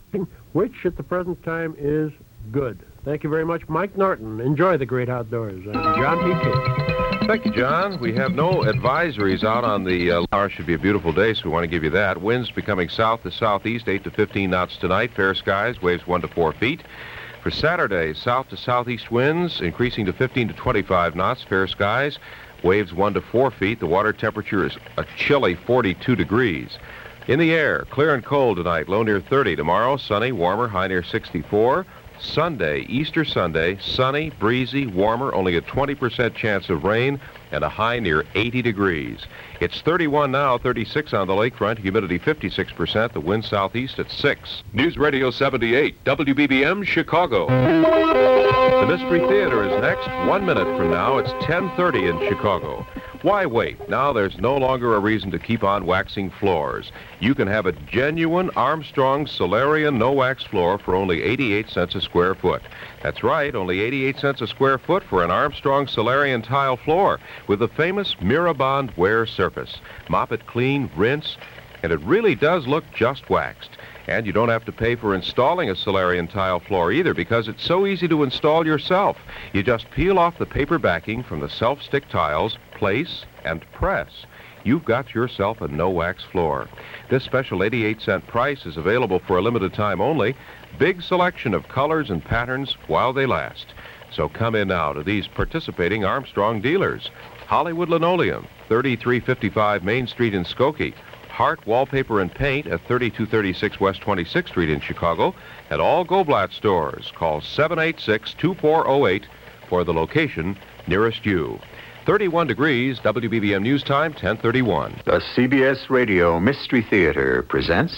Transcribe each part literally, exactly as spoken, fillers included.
which at the present time is good. Thank you very much, Mike Norton. Enjoy the great outdoors. I'm John P. King. Thank you, John. We have no advisories out on the uh, hour. Should be a beautiful day, so we want to give you that. Winds becoming south to southeast, eight to fifteen knots tonight. Fair skies, waves one to four feet. For Saturday, south to southeast winds increasing to fifteen to twenty-five knots. Fair skies, waves one to four feet. The water temperature is a chilly forty-two degrees. In the air, clear and cold tonight, low near thirty. Tomorrow, sunny, warmer, high near sixty-four. Sunday, Easter Sunday, sunny, breezy, warmer, only a twenty percent chance of rain, and a high near eighty degrees. It's thirty-one now, thirty-six on the lakefront, humidity fifty-six percent, the wind southeast at six. News Radio seventy-eight, W B B M, Chicago. The Mystery Theater is next. One minute from now, it's ten thirty in Chicago. Why wait? Now there's no longer a reason to keep on waxing floors. You can have a genuine Armstrong Solarian no-wax floor for only eighty-eight cents a square foot. That's right, only eighty-eight cents a square foot for an Armstrong Solarian tile floor with the famous Mirabond wear surface. Mop it clean, rinse, and it really does look just waxed. And you don't have to pay for installing a Solarian tile floor either, because it's so easy to install yourself. You just peel off the paper backing from the self-stick tiles, place, and press. You've got yourself a no-wax floor. This special eighty-eight cent price is available for a limited time only. Big selection of colors and patterns while they last. So come in now to these participating Armstrong dealers. Hollywood Linoleum, thirty-three fifty-five Main Street in Skokie. Hart Wallpaper and Paint at thirty-two thirty-six West twenty-sixth Street in Chicago. At all Goblat stores, call seven eight six, two four zero eight for the location nearest you. thirty-one degrees, W B B M News Time, ten thirty-one. The C B S Radio Mystery Theater presents...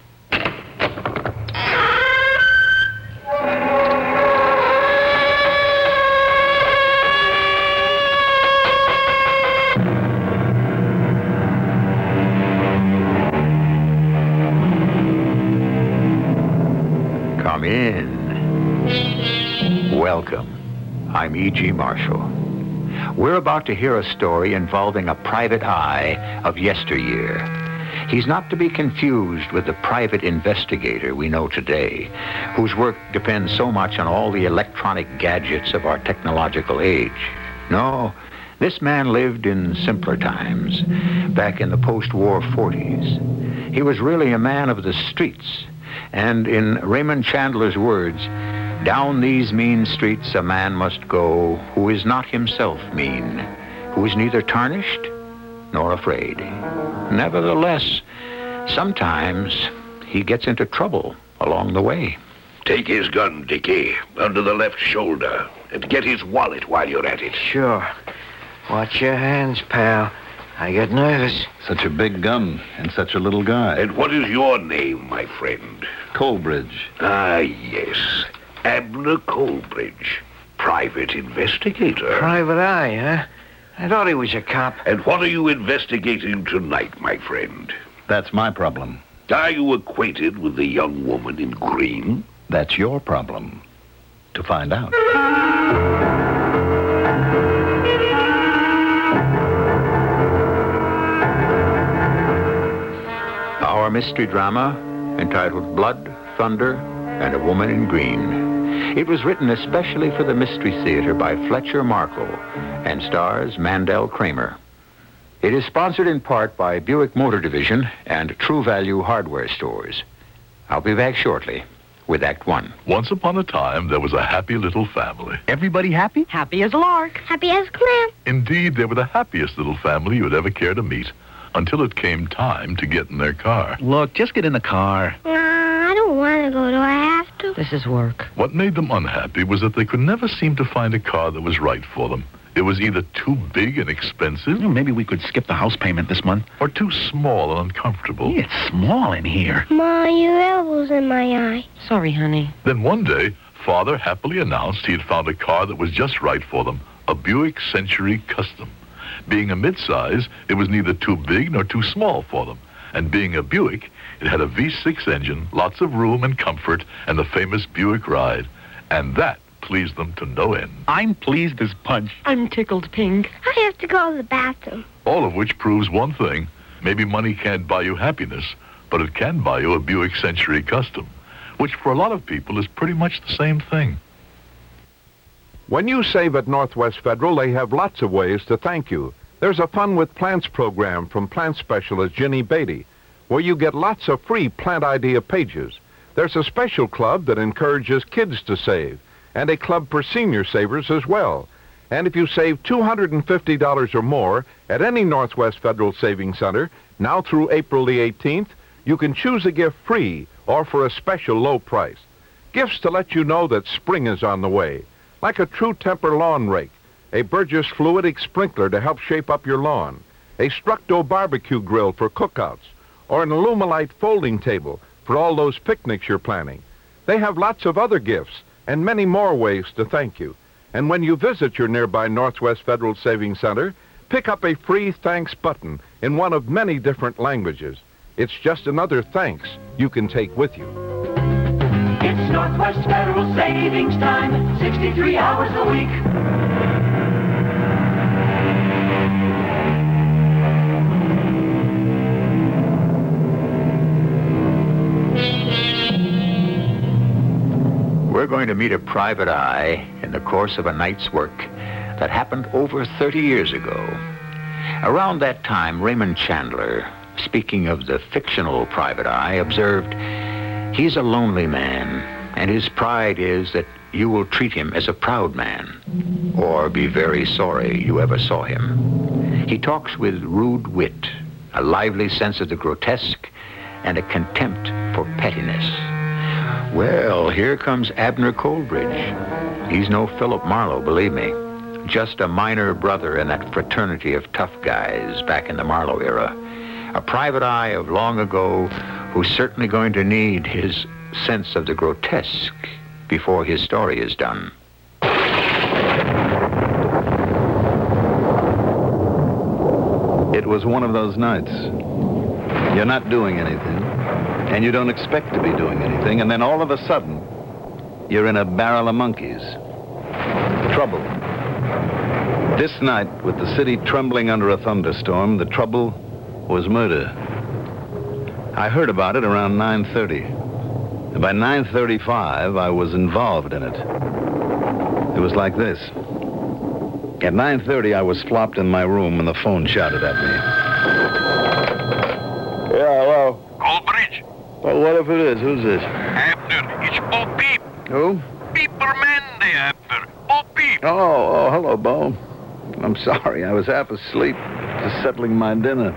Come in. Welcome. I'm E G. Marshall. We're about to hear a story involving a private eye of yesteryear. He's not to be confused with the private investigator we know today, whose work depends so much on all the electronic gadgets of our technological age. No, this man lived in simpler times, back in the post-war forties. He was really a man of the streets, and in Raymond Chandler's words, down these mean streets a man must go who is not himself mean, who is neither tarnished nor afraid. Nevertheless, sometimes he gets into trouble along the way. Take his gun, Dickie, under the left shoulder, and get his wallet while you're at it. Sure. Watch your hands, pal. I get nervous. Such a big gun and such a little guy. And what is your name, my friend? Colbridge. Ah, yes. Abner Colbridge, private investigator. Private eye, huh? I thought he was a cop. And what are you investigating tonight, my friend? That's my problem. Are you acquainted with the young woman in green? That's your problem. To find out. Our mystery drama, entitled Blood, Thunder, and a Woman in Green. It was written especially for the Mystery Theater by Fletcher Markle and stars Mandel Kramer. It is sponsored in part by Buick Motor Division and True Value Hardware Stores. I'll be back shortly with Act One. Once upon a time, there was a happy little family. Everybody happy? Happy as a lark. Happy as a clam. Indeed, they were the happiest little family you would ever care to meet, until it came time to get in their car. Look, just get in the car. Nah, I don't want to go. Do I have to? This is work. What made them unhappy was that they could never seem to find a car that was right for them. It was either too big and expensive... Well, maybe we could skip the house payment this month. ...or too small and uncomfortable. Yeah, it's small in here. Ma, your elbow's in my eye. Sorry, honey. Then one day, Father happily announced he had found a car that was just right for them, a Buick Century Custom. Being a midsize, it was neither too big nor too small for them. And being a Buick, it had a V six engine, lots of room and comfort, and the famous Buick ride. And that pleased them to no end. I'm pleased as punch. I'm tickled pink. I have to go to the bathroom. All of which proves one thing. Maybe money can't buy you happiness, but it can buy you a Buick Century Custom. which for a lot of people is pretty much the same thing. When you save at Northwest Federal, they have lots of ways to thank you. There's a Fun with Plants program from plant specialist Ginny Beatty, where you get lots of free plant idea pages. There's a special club that encourages kids to save, and a club for senior savers as well. And if you save two hundred fifty dollars or more at any Northwest Federal Savings Center, now through April the eighteenth, you can choose a gift free or for a special low price. Gifts to let you know that spring is on the way, like a True Temper lawn rake, a Burgess fluidic sprinkler to help shape up your lawn, a Structo barbecue grill for cookouts, or an Alumilite folding table for all those picnics you're planning. They have lots of other gifts and many more ways to thank you. And when you visit your nearby Northwest Federal Savings Center, pick up a free thanks button in one of many different languages. It's just another thanks you can take with you. It's Northwest Federal Savings Time, sixty-three hours a week. We're going to meet a private eye in the course of a night's work that happened over thirty years ago. Around that time, Raymond Chandler, speaking of the fictional private eye, observed, "He's a lonely man, and his pride is that you will treat him as a proud man, or be very sorry you ever saw him. He talks with rude wit, a lively sense of the grotesque, and a contempt for pettiness." Well, here comes Abner Coleridge. He's no Philip Marlowe, believe me. Just a minor brother in that fraternity of tough guys back in the Marlowe era. A private eye of long ago who's certainly going to need his sense of the grotesque before his story is done. It was one of those nights. You're not doing anything, and you don't expect to be doing anything, and then all of a sudden, you're in a barrel of monkeys. Trouble. This night, with the city trembling under a thunderstorm, the trouble was murder. I heard about it around nine thirty. And by nine thirty-five, I was involved in it. It was like this. At nine thirty, I was flopped in my room, and the phone shouted at me. Yeah, hello? Coleridge? Well, what if it is? Who's this? Abner, it's Bo Peep. Who? Peeper Manday, Abner. Bo Peep. Oh, oh, hello, Bo. I'm sorry, I was half asleep, just settling my dinner.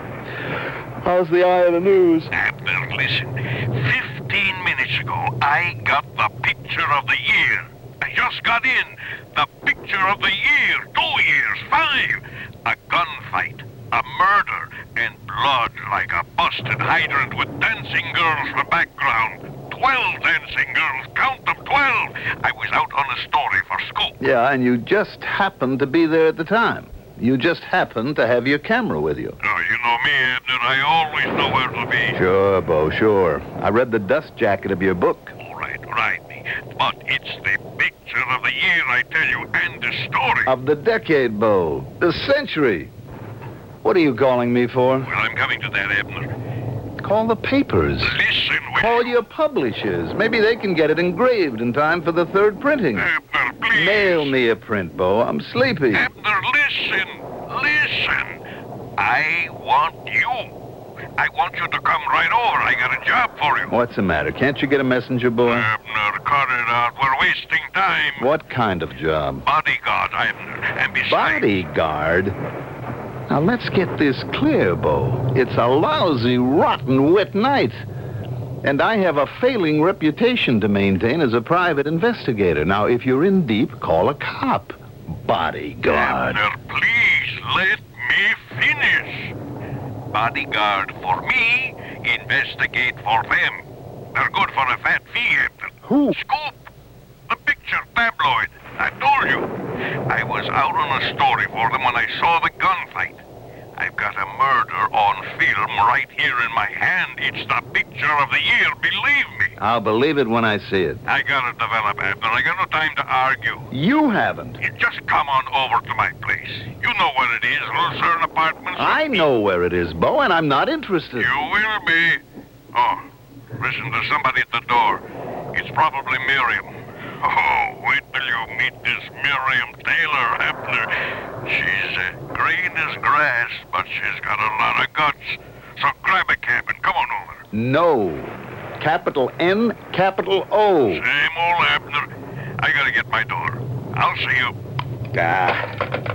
How's the eye of the news? Abner, listen. Fifteen minutes ago, I got the picture of the year. I just got in. The picture of the year. Two years. Five. A gunfight. A murder. And blood like a busted hydrant with dancing girls for background. Twelve dancing girls. Count them, twelve. I was out on a story for school. Yeah, and you just happened to be there at the time. You just happened to have your camera with you. Oh, you know me, Abner. I always know where to be. Sure, Bo, sure. I read the dust jacket of your book. All right, right me. But it's the picture of the year, I tell you, and the story. Of the decade, Bo. The century. What are you calling me for? Well, I'm coming to that, Abner. Call the papers. Listen, will Call you? your publishers. Maybe they can get it engraved in time for the third printing. Abner, please. Mail me a print, Bo. I'm sleepy. Abner, listen. Listen. I want you. I want you to come right over. I got a job for you. What's the matter? Can't you get a messenger boy? Abner, cut it out. We're wasting time. What kind of job? Bodyguard, Abner. And besides... Bodyguard? Now, let's get this clear, Bo. It's a lousy, rotten, wet night. And I have a failing reputation to maintain as a private investigator. Now, if you're in deep, call a cop. Bodyguard. Abner, please let me finish. Bodyguard for me, investigate for them. They're good for a fat fee, Abner. Who? Scoop. The picture tabloid. I told you. I was out on a story for them when I saw the gunfight. I've got a murder on film right here in my hand. It's the picture of the year, believe me. I'll believe it when I see it. I gotta develop, Abner. I got no time to argue. You haven't. You just come on over to my place. You know where it is, Lucerne Apartments. I know where it is, Bo, and I'm not interested. You will be. Oh, listen, there's somebody at the door. It's probably Miriam. Oh, wait till you meet this Miriam Taylor, Hepner. She's uh, green as grass, but she's got a lot of guts. So grab a cab and come on over. No. Capital N, capital O. Same old Hepner. I gotta get my door. I'll see you. Ah.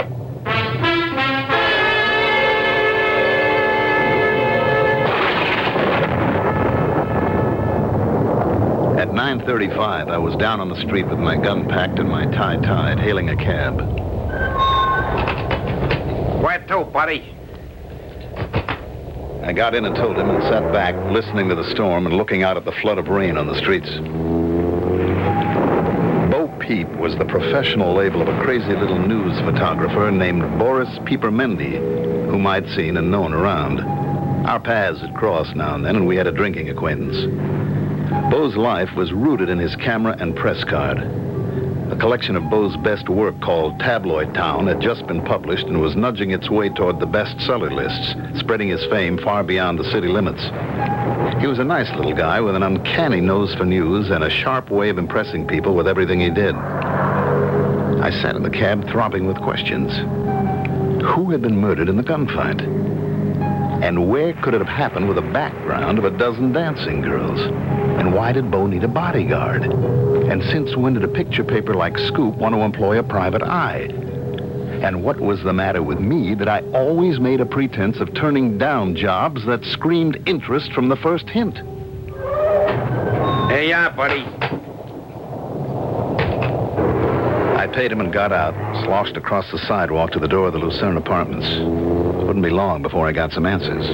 At nine thirty-five, I was down on the street with my gun packed and my tie tied, hailing a cab. Where to, buddy? I got in and told him and sat back, listening to the storm and looking out at the flood of rain on the streets. Bo Peep was the professional label of a crazy little news photographer named Boris Piepermendy, whom I'd seen and known around. Our paths had crossed now and then, and we had a drinking acquaintance. Bo's life was rooted in his camera and press card. A collection of Bo's best work called Tabloid Town had just been published and was nudging its way toward the bestseller lists, spreading his fame far beyond the city limits. He was a nice little guy with an uncanny nose for news and a sharp way of impressing people with everything he did. I sat in the cab throbbing with questions. Who had been murdered in the gunfight? And where could it have happened with a background of a dozen dancing girls? And why did Bo need a bodyguard? And since when did a picture paper like Scoop want to employ a private eye? And what was the matter with me that I always made a pretense of turning down jobs that screamed interest from the first hint? Hey, yeah, buddy. I paid him and got out, sloshed across the sidewalk to the door of the Lucerne Apartments. Wouldn't be long before I got some answers.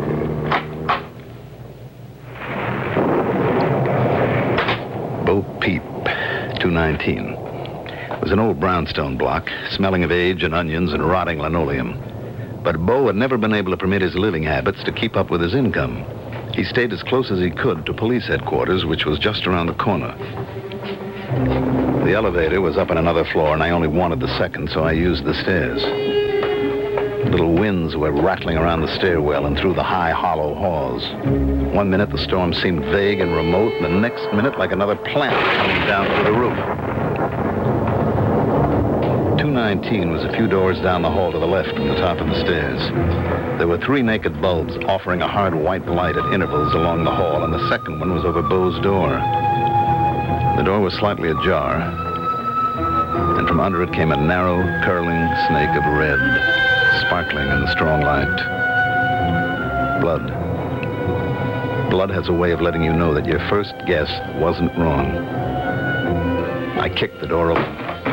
Bo Peep, two nineteen. It was an old brownstone block, smelling of age and onions and rotting linoleum. But Bo had never been able to permit his living habits to keep up with his income. He stayed as close as he could to police headquarters, which was just around the corner. The elevator was up on another floor, and I only wanted the second, so I used the stairs. Little winds were rattling around the stairwell and through the high, hollow halls. One minute, the storm seemed vague and remote, and the next minute, like another planet coming down through the roof. two nineteen was a few doors down the hall to the left from the top of the stairs. There were three naked bulbs offering a hard white light at intervals along the hall, and the second one was over Bo's door. The door was slightly ajar, and from under it came a narrow, curling snake of red, sparkling in the strong light. Blood. Blood has a way of letting you know that your first guess wasn't wrong. I kicked the door open.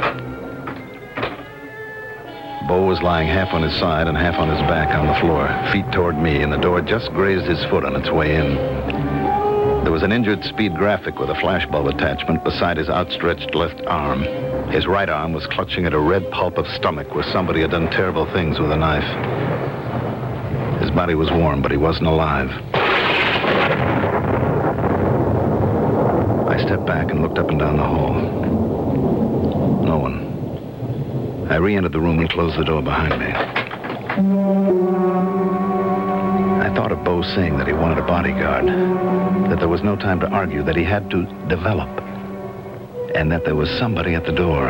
Bo was lying half on his side and half on his back on the floor, feet toward me, and the door just grazed his foot on its way in. There was an injured speed graphic with a flashbulb attachment beside his outstretched left arm. His right arm was clutching at a red pulp of stomach where somebody had done terrible things with a knife. His body was warm, but he wasn't alive. I stepped back and looked up and down the hall. No one. I re-entered the room and closed the door behind me. I thought of Bo saying that he wanted a bodyguard, that there was no time to argue, that he had to develop, and that there was somebody at the door.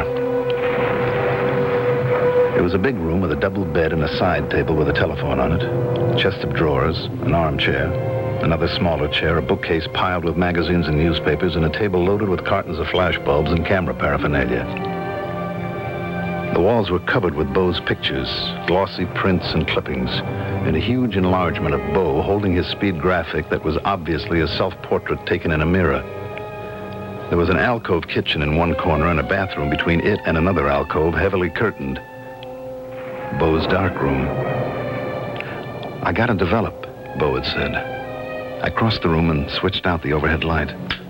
It was a big room with a double bed and a side table with a telephone on it, a chest of drawers, an armchair, another smaller chair, a bookcase piled with magazines and newspapers, and a table loaded with cartons of flashbulbs and camera paraphernalia. The walls were covered with Bo's pictures, glossy prints and clippings, and a huge enlargement of Bo holding his speed graphic that was obviously a self-portrait taken in a mirror. There was an alcove kitchen in one corner and a bathroom between it and another alcove heavily curtained. Bo's darkroom. I gotta develop, Bo had said. I crossed the room and switched out the overhead light.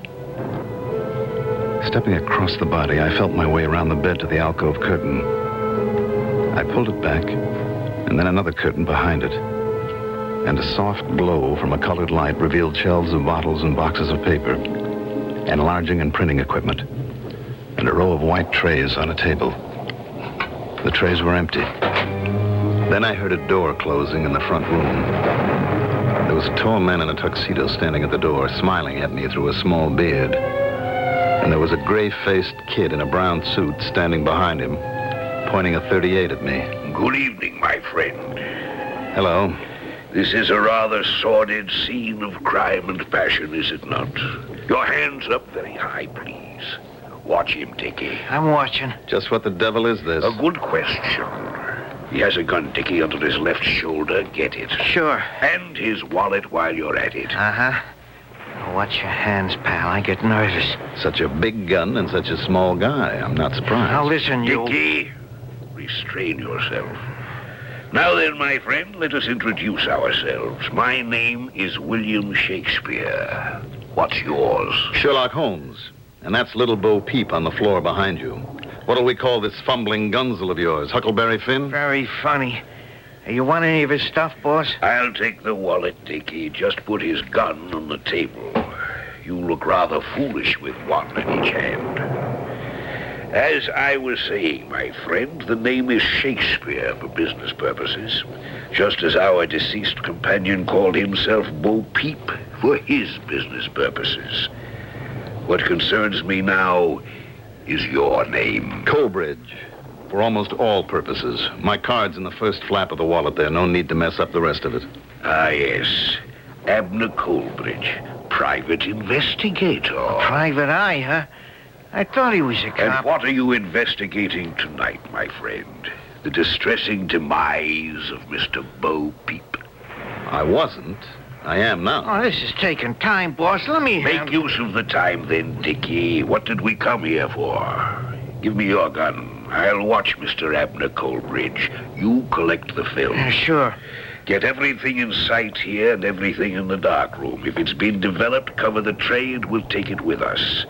Stepping across the body, I felt my way around the bed to the alcove curtain. I pulled it back, and then another curtain behind it. And a soft glow from a colored light revealed shelves of bottles and boxes of paper, enlarging and printing equipment, and a row of white trays on a table. The trays were empty. Then I heard a door closing in the front room. There was a tall man in a tuxedo standing at the door, smiling at me through a small beard. And there was a gray-faced kid in a brown suit standing behind him, pointing a thirty-eight at me. Good evening, my friend. Hello. This is a rather sordid scene of crime and passion, is it not? Your hands up very high, please. Watch him, Dickie. I'm watching. Just what the devil is this? A good question. He has a gun, Dickie, under his left shoulder. Get it. Sure. And his wallet while you're at it. Uh-huh. Watch your hands, pal. I get nervous. Such a big gun and such a small guy. I'm not surprised. Now listen, you... Dickie, restrain yourself. Now then, my friend, let us introduce ourselves. My name is William Shakespeare. What's yours? Sherlock Holmes. And that's Little Bo Peep on the floor behind you. What'll we call this fumbling gunzel of yours? Huckleberry Finn? Very funny. You want any of his stuff, boss? I'll take the wallet, Dickie. Just put his gun on the table. You look rather foolish with one in each hand. As I was saying, my friend, the name is Shakespeare for business purposes, just as our deceased companion called himself Bo Peep for his business purposes. What concerns me now is your name. Coleridge. For almost all purposes. My card's in the first flap of the wallet there. No need to mess up the rest of it. Ah, yes. Abner Coleridge, private investigator. A private eye, huh? I thought he was a cop. And what are you investigating tonight, my friend? The distressing demise of Mister Bo Peep. I wasn't. I am now. Oh, this is taking time, boss. Let me... Make use of the time, then, Dickie. What did we come here for? Give me your gun. I'll watch Mister Abner Coleridge. You collect the film. Uh, sure. Get everything in sight here and everything in the dark room. If it's been developed, cover the tray and we'll take it with us.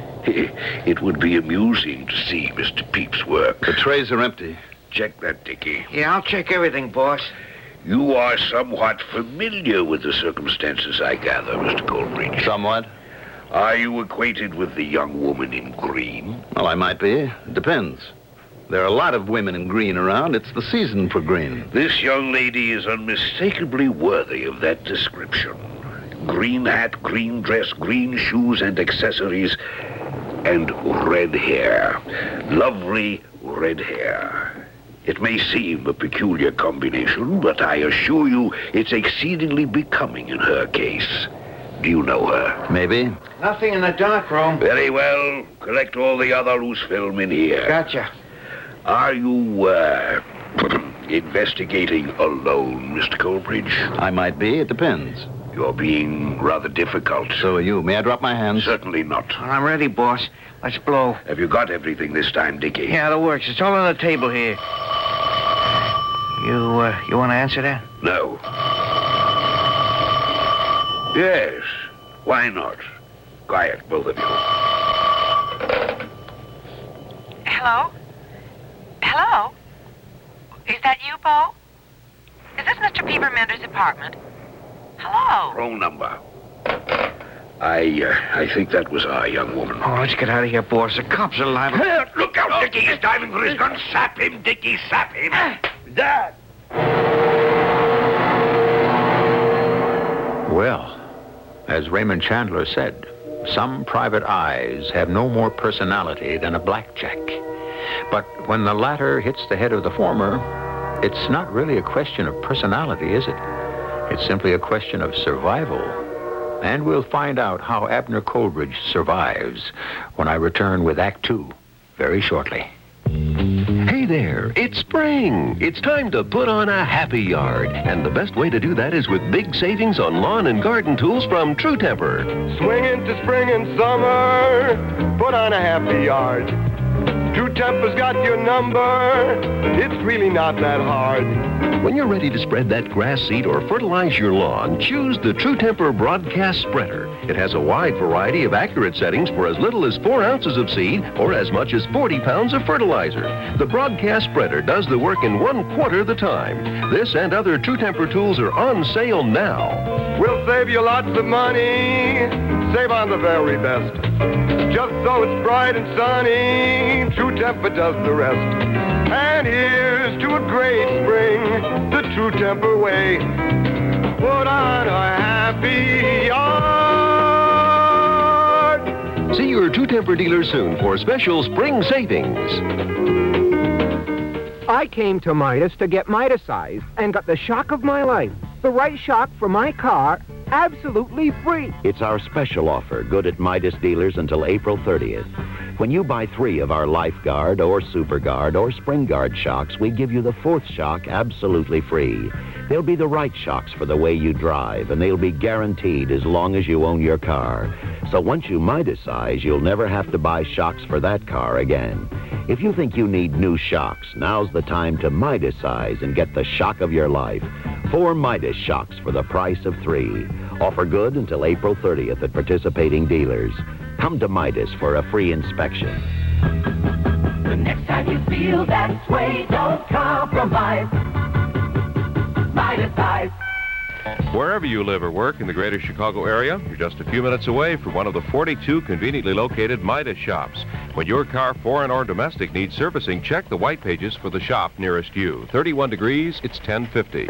It would be amusing to see Mister Peep's work. The trays are empty. Check that, Dickie. Yeah, I'll check everything, boss. You are somewhat familiar with the circumstances, I gather, Mister Coleridge. Somewhat. Are you acquainted with the young woman in green? Well, I might be. It depends. There are a lot of women in green around. It's the season for green. This young lady is unmistakably worthy of that description. Green hat, green dress, green shoes and accessories, and red hair. Lovely red hair. It may seem a peculiar combination, but I assure you it's exceedingly becoming in her case. Do you know her? Maybe. Nothing in the dark room. Very well. Collect all the other loose film in here. Gotcha. Are you, uh, investigating alone, Mister Coleridge? I might be. It depends. You're being rather difficult. So are you. May I drop my hands? Certainly not. I'm ready, boss. Let's blow. Have you got everything this time, Dickie? Yeah, that works. It's all on the table here. You, uh, you want to answer that? No. Yes. Why not? Quiet, both of you. Hello? Hello? Is that you, Bo? Is this Mister Peeper Mender's apartment? Hello? Wrong number. I, uh, I think that was our young woman. Oh, let's get out of here, boss. The cops are liable. Hey, look out, Dickie. He's diving for his gun. Sap him, Dickie. Sap him. Dad. Well, as Raymond Chandler said, some private eyes have no more personality than a blackjack. But when the latter hits the head of the former, it's not really a question of personality, is it? It's simply a question of survival. And we'll find out how Abner Coleridge survives when I return with Act Two very shortly. Hey there, it's spring. It's time to put on a happy yard. And the best way to do that is with big savings on lawn and garden tools from True Temper. Swing into spring and summer, put on a happy yard. True Temper's got your number. It's really not that hard. When you're ready to spread that grass seed or fertilize your lawn, choose the True Temper Broadcast Spreader. It has a wide variety of accurate settings for as little as four ounces of seed or as much as forty pounds of fertilizer. The Broadcast Spreader does the work in one quarter the time. This and other True Temper tools are on sale now. We'll save you lots of money. Save on the very best. Just so it's bright and sunny, True Temper does the rest. And here's to a great spring, the True Temper way. Put on a happy yard. See your True True Temper dealer soon for special spring savings. I came to Midas to get Midasized and got the shock of my life. The right shock for my car, absolutely free. It's our special offer, good at Midas dealers until April thirtieth. When you buy three of our LifeGuard or SuperGuard or SpringGuard shocks, we give you the fourth shock absolutely free. They'll be the right shocks for the way you drive, and they'll be guaranteed as long as you own your car. So once you Midasize, you'll never have to buy shocks for that car again. If you think you need new shocks, now's the time to Midasize and get the shock of your life. Four Midas shocks for the price of three. Offer good until April thirtieth at participating dealers. Come to Midas for a free inspection. The next time you feel that way, don't compromise. Midasize. Wherever you live or work in the greater Chicago area, you're just a few minutes away from one of the forty-two conveniently located Midas shops. When your car, foreign or domestic, needs servicing, check the white pages for the shop nearest you. thirty-one degrees, it's ten fifty.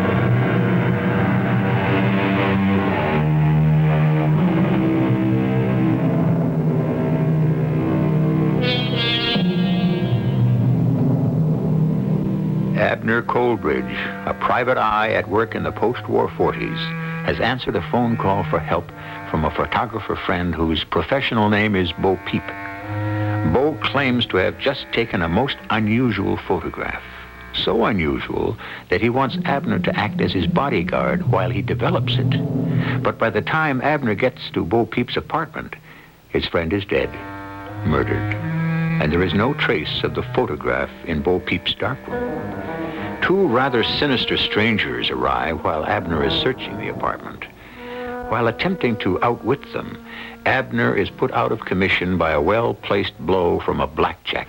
Abner Coleridge, a private eye at work in the post-war forties, has answered a phone call for help from a photographer friend whose professional name is Bo Peep. Bo claims to have just taken a most unusual photograph. So unusual that he wants Abner to act as his bodyguard while he develops it. But by the time Abner gets to Bo Peep's apartment, his friend is dead, murdered, and there is no trace of the photograph in Bo Peep's darkroom. Two rather sinister strangers arrive while Abner is searching the apartment. While attempting to outwit them, Abner is put out of commission by a well-placed blow from a blackjack.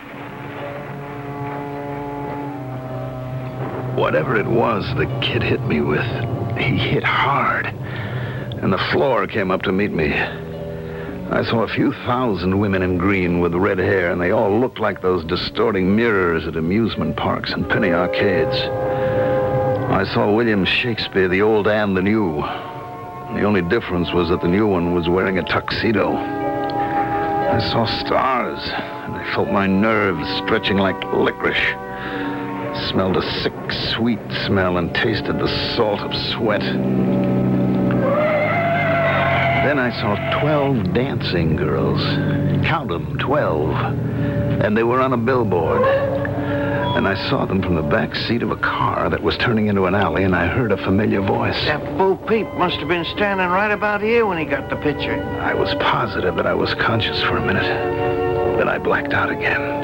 Whatever it was the kid hit me with, he hit hard, and the floor came up to meet me. I saw a few thousand women in green with red hair, and they all looked like those distorting mirrors at amusement parks and penny arcades. I saw William Shakespeare, the old and the new. The only difference was that the new one was wearing a tuxedo. I saw stars, and I felt my nerves stretching like licorice. Smelled a sick, sweet smell and tasted the salt of sweat. Then I saw twelve dancing girls. Count them, twelve. And they were on a billboard. And I saw them from the back seat of a car that was turning into an alley, and I heard a familiar voice. That Bo Peep must have been standing right about here when he got the picture. I was positive that I was conscious for a minute. Then I blacked out again.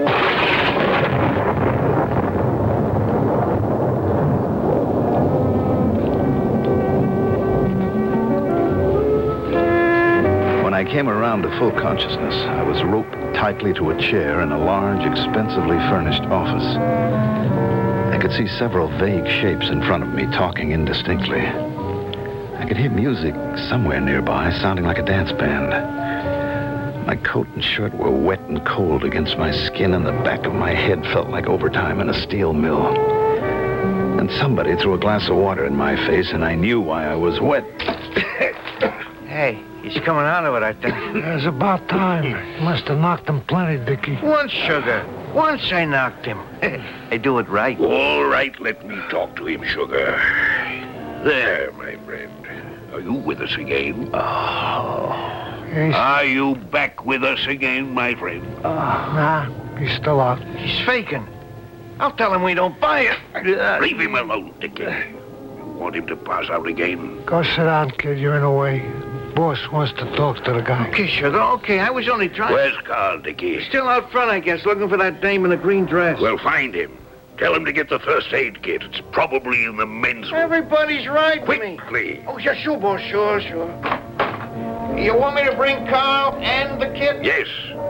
When I came around to full consciousness, I was roped tightly to a chair in a large, expensively furnished office. I could see several vague shapes in front of me talking indistinctly. I could hear music somewhere nearby, sounding like a dance band. My coat and shirt were wet and cold against my skin, and the back of my head felt like overtime in a steel mill. And somebody threw a glass of water in my face, and I knew why I was wet. Hey, he's coming out of it, I think. It's about time. You must have knocked him plenty, Dickie. Once, Sugar. Once I knocked him. I do it right. All right, let me talk to him, Sugar. There, my friend. Are you with us again? Oh. He's... Are you back with us again, my friend? Uh, nah, he's still out. He's faking. I'll tell him we don't buy it. Leave him alone, Dickie. You want him to pass out again? Go sit down, kid. You're in the way. Boss wants to talk to the guy. Okay, Sugar, okay. I was only trying... Where's Carl, Dickie? Still out front, I guess, looking for that dame in the green dress. Well, find him. Tell him to get the first aid kit. It's probably in the men's room. Everybody's right with me. Quickly. Oh, yeah, sure, boss, sure, sure. You want me to bring Carl and the kit? Yes.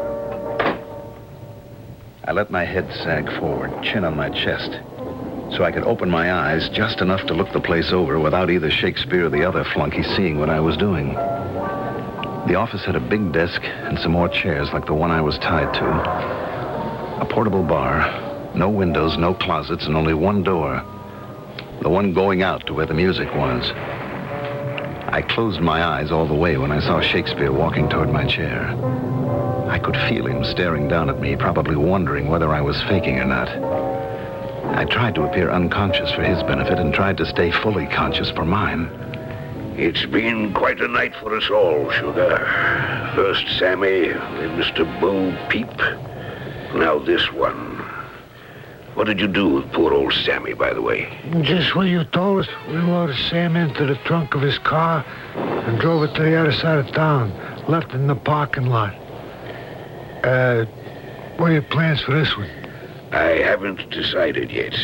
I let my head sag forward, chin on my chest, so I could open my eyes just enough to look the place over without either Shakespeare or the other flunky seeing what I was doing. The office had a big desk and some more chairs like the one I was tied to. A portable bar, no windows, no closets, and only one door. The one going out to where the music was. I closed my eyes all the way when I saw Shakespeare walking toward my chair. I could feel him staring down at me, probably wondering whether I was faking or not. I tried to appear unconscious for his benefit and tried to stay fully conscious for mine. It's been quite a night for us all, Sugar. First Sammy, then Mister Bo Peep. Now this one. What did you do with poor old Sammy, by the way? Just what you told us. We loaded Sam into the trunk of his car and drove it to the other side of town. Left it in the parking lot. Uh, what are your plans for this one? I haven't decided yet.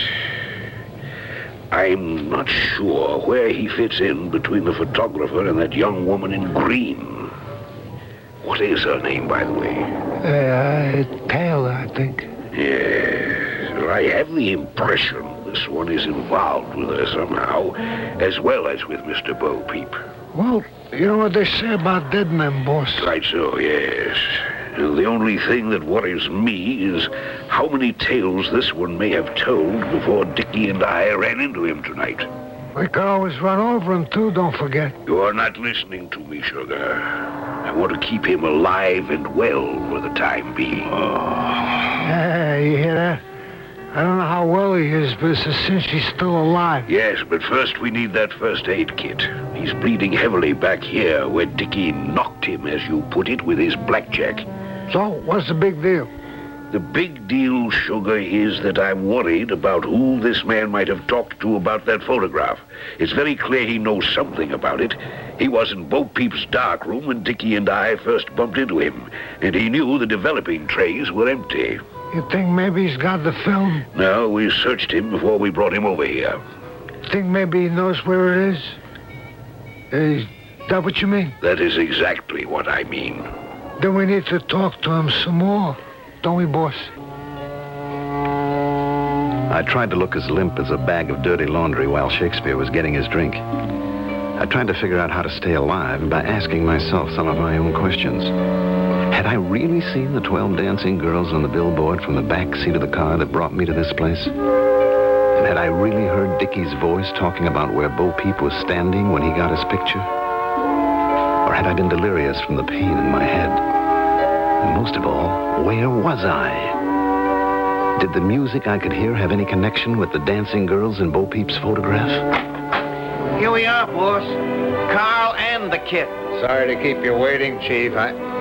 I'm not sure where he fits in between the photographer and that young woman in green. What is her name, by the way? Uh, Taylor, I think. Yes. I have the impression this one is involved with her somehow, as well as with Mister Bo Peep. Well, you know what they say about dead men, boss. Right so, yes. And the only thing that worries me is how many tales this one may have told before Dickie and I ran into him tonight. We could always run over him, too, don't forget. You're not listening to me, Sugar. I want to keep him alive and well for the time being. Oh. Yeah, you hear that? I don't know how well he is, but it's a cinch he's still alive. Yes, but first we need that first aid kit. He's bleeding heavily back here where Dickie knocked him, as you put it, with his blackjack. So, what's the big deal? The big deal, Sugar, is that I'm worried about who this man might have talked to about that photograph. It's very clear he knows something about it. He was in Bo Peep's dark room when Dickie and I first bumped into him, and he knew the developing trays were empty. You think maybe he's got the film? No, we searched him before we brought him over here. Think maybe he knows where it is? Is that what you mean? That is exactly what I mean. Then we need to talk to him some more, don't we, boss? I tried to look as limp as a bag of dirty laundry while Shakespeare was getting his drink. I tried to figure out how to stay alive by asking myself some of my own questions. Had I really seen the twelve dancing girls on the billboard from the back seat of the car that brought me to this place? And had I really heard Dickie's voice talking about where Bo Peep was standing when he got his picture? Or had I been delirious from the pain in my head? And most of all, where was I? Did the music I could hear have any connection with the dancing girls in Bo Peep's photograph? Here we are, boss. Carl and the kit. Sorry to keep you waiting, Chief. I...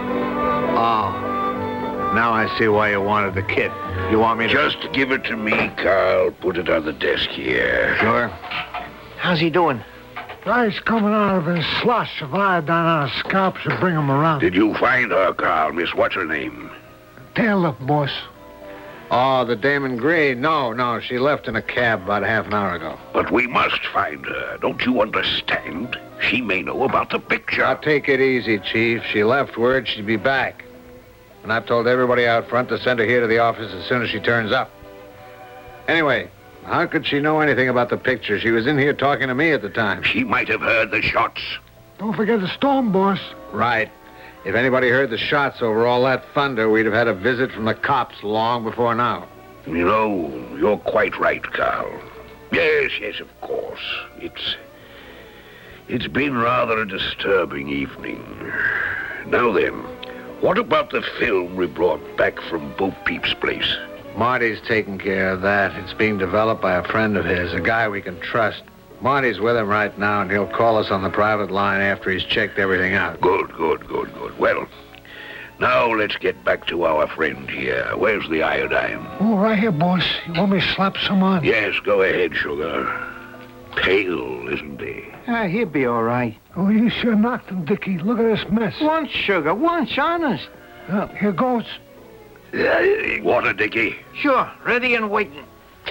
Oh. Now I see why you wanted the kit. You want me to... Just give it to me, Carl. Put it on the desk here. Sure. How's he doing? Guy's coming out of his slush of iodine on his scalp should bring him around. Did you find her, Carl? Miss what's her name? Taylor, boss. Oh, the dame in green. No, no, she left in a cab about half an hour ago. But we must find her. Don't you understand? She may know about the picture. Now, take it easy, Chief. She left word she'd be back. And I've told everybody out front to send her here to the office as soon as she turns up. Anyway, how could she know anything about the picture? She was in here talking to me at the time. She might have heard the shots. Don't forget the storm, boss. Right. If anybody heard the shots over all that thunder, we'd have had a visit from the cops long before now. You know, you're quite right, Carl. Yes, yes, of course. It's... It's been rather a disturbing evening. Now then, what about the film we brought back from Bo Peep's place? Marty's taking care of that. It's being developed by a friend of his, a guy we can trust. Marty's with him right now, and he'll call us on the private line after he's checked everything out. Good, good, good, good. Well, now let's get back to our friend here. Where's the iodine? Oh, right here, boss. You want me to slap some on? Yes, go ahead, Sugar. Pale, isn't he? Ah, he'll be all right. Oh, you sure knocked him, Dickie. Look at this mess. Once, Sugar, once, honest. Uh, here goes. Uh, water, Dickie? Sure, ready and waiting.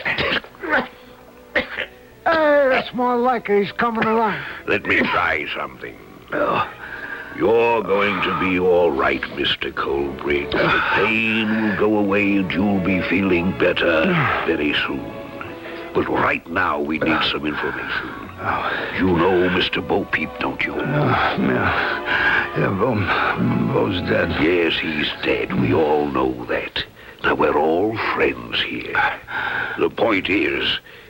Hey, that's more like it. He's coming around. Let me try something. Oh, you're going to be all right, Mister Colbridge. The pain will go away and you'll be feeling better very soon. But right now, we need some information. You know Mister Bo Peep, don't you? Oh, yeah. Yeah, Bo, Bo's dead. Yes, he's dead. We all know that. Now, we're all friends here. The point is,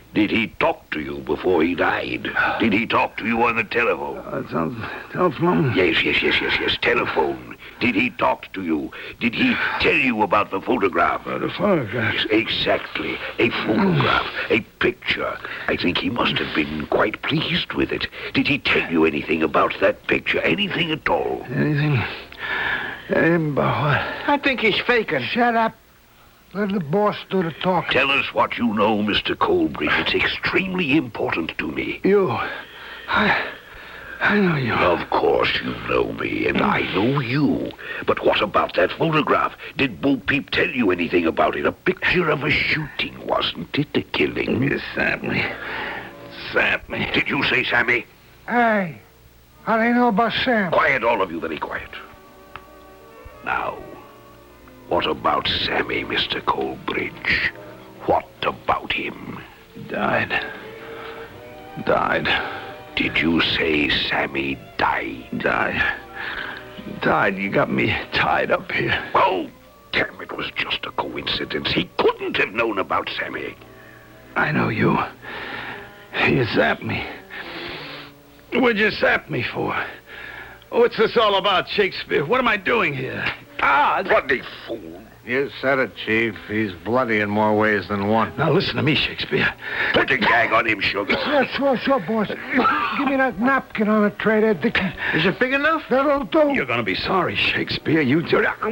Did he talk to you before he died? Did he talk to you on the telephone? Uh, tele- telephone? Yes, yes, yes, yes, yes. Telephone. Did he talk to you? Did he tell you about the photograph? Uh, the photograph? Yes, exactly. A photograph. A picture. I think he must have been quite pleased with it. Did he tell you anything about that picture? Anything at all? Anything? Anything about what? I think he's faking. Shut up. Let the boss do the talking. Tell us what you know, Mister Colbridge. It's extremely important to me. You. I... I know you. Of course you know me, and I know you. But what about that photograph? Did Bo Peep tell you anything about it? A picture of a shooting, wasn't it? A killing? You sap me. Sap me. Did you say Sammy? Hey, how do you know about Sam? Quiet, all of you, very quiet. Now, what about Sammy, Mister Colbridge? What about him? Died. Died. Did you say Sammy died? Died. Died. You got me tied up here. Oh, damn, it was just a coincidence. He couldn't have known about Sammy. I know you. You zapped me. What'd you zap me for? What's this all about, Shakespeare? What am I doing here? Ah, bloody fool. You said it, Chief. He's bloody in more ways than one. Now listen to me, Shakespeare. Put a gag on him, Sugar. Yeah, sure, sure, boss. Give me that napkin on the tray there, Dickie. Is it big enough? That'll do. You're going to be sorry, Shakespeare. You...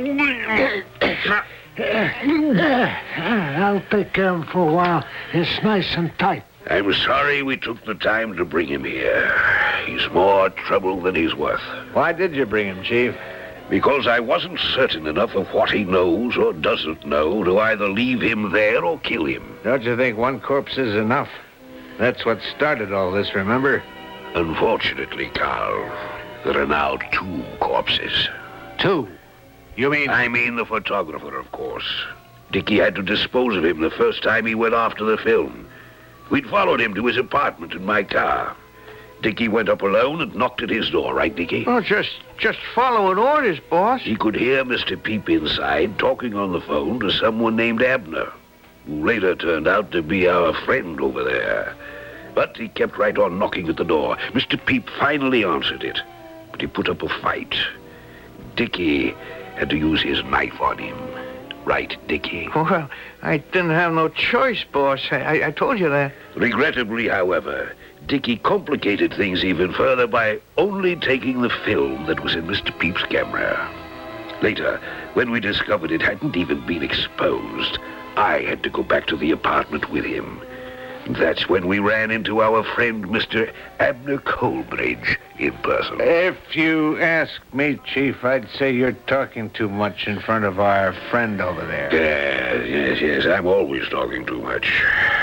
I'll take care of him for a while. It's nice and tight. I'm sorry we took the time to bring him here. He's more trouble than he's worth. Why did you bring him, Chief? Because I wasn't certain enough of what he knows or doesn't know to either leave him there or kill him. Don't you think one corpse is enough? That's what started all this, remember? Unfortunately, Carl, there are now two corpses. Two? You mean... I mean the photographer, of course. Dickie had to dispose of him the first time he went after the film. We'd followed him to his apartment in my car. Dickie went up alone and knocked at his door, right, Dickie? Oh, just just following orders, boss. He could hear Mister Peep inside talking on the phone to someone named Abner, who later turned out to be our friend over there. But he kept right on knocking at the door. Mister Peep finally answered it, but he put up a fight. Dickie had to use his knife on him. Right, Dickie? Well, I didn't have no choice, boss. I, I, I told you that. Regrettably, however, Dickie complicated things even further by only taking the film that was in Mister Peep's camera. Later, when we discovered it hadn't even been exposed, I had to go back to the apartment with him. That's when we ran into our friend, Mister Abner Colbridge, in person. If you ask me, Chief, I'd say you're talking too much in front of our friend over there. Yes, yes, yes, I'm always talking too much.